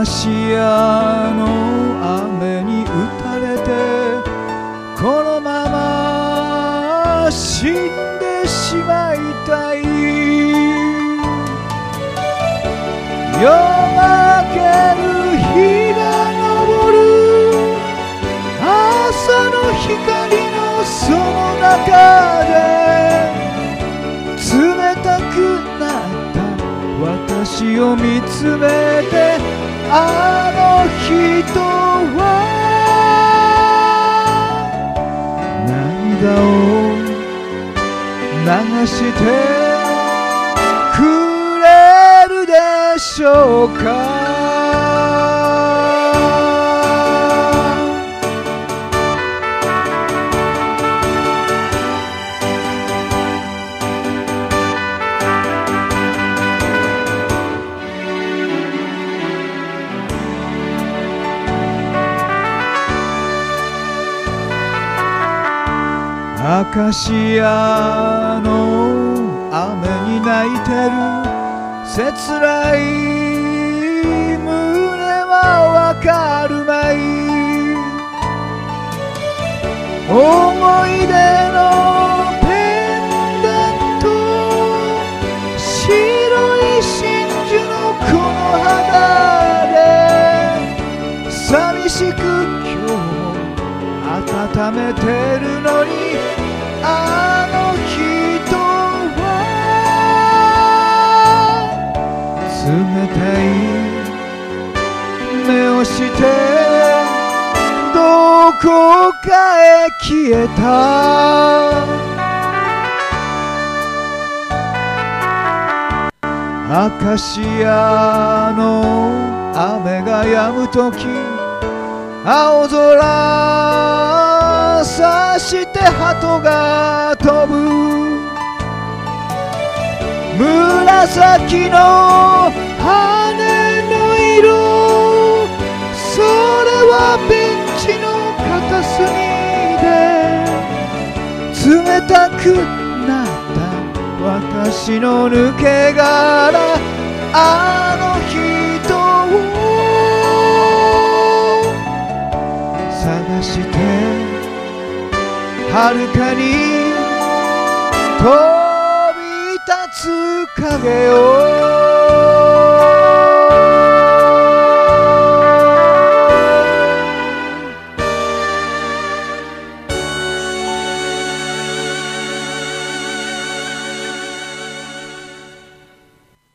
シアの雨に打たれてこのまま死んでしまいたい。夜明ける日が昇る朝の光のその中で冷たくなった私を見つめてあの人は涙を流してくれるでしょうか。アカシアの雨に泣いてる切ない胸はわかるまい。思い出のペンダント白い真珠のこの肌で寂しく今日も温めてるのにあの人は冷たい目をしてどこかへ消えた。アカシアの雨が止むとき青空さして鳩が飛ぶ紫の羽の色それはベンチの片隅で冷たくなった私の抜け殻あの人を探して遥かに飛び立つ影を